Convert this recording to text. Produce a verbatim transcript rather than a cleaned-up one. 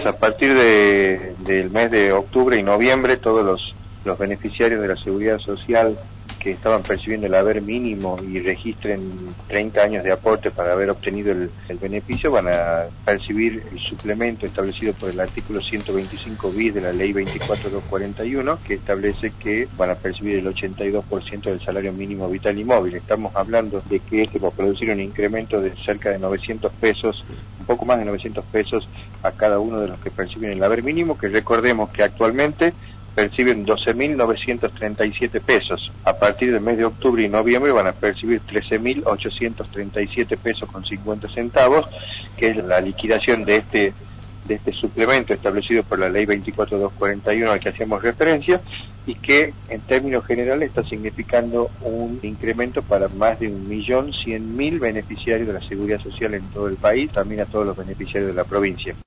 A partir de, del mes de octubre y noviembre, todos los, los beneficiarios de la Seguridad Social que estaban percibiendo el haber mínimo y registren treinta años de aporte para haber obtenido el, el beneficio van a percibir el suplemento establecido por el artículo ciento veinticinco bis de la ley veinticuatro mil doscientos cuarenta y uno, que establece que van a percibir el ochenta y dos por ciento del salario mínimo vital y móvil. Estamos hablando de que esto va a producir un incremento de cerca de novecientos pesos, un poco más de novecientos pesos a cada uno de los que perciben el haber mínimo, que recordemos que actualmente perciben doce mil novecientos treinta y siete pesos. A partir del mes de octubre y noviembre van a percibir trece mil ochocientos treinta y siete pesos con cincuenta centavos, que es la liquidación de este de este suplemento establecido por la ley veinticuatro mil doscientos cuarenta y uno al que hacemos referencia, y que en términos generales está significando un incremento para más de un millón cien mil beneficiarios de la Seguridad Social en todo el país, también a todos los beneficiarios de la provincia.